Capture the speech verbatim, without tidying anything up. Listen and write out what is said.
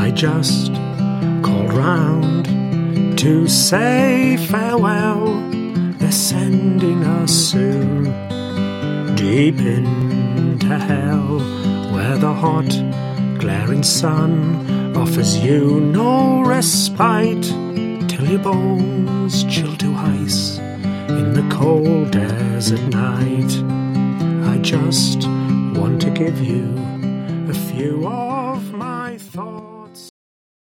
I just called round to say farewell. They're sending us soon deep into hell, where the hot, glaring sun offers you no respite, till your bones chill to ice in the cold desert night. I just want to give you a few hours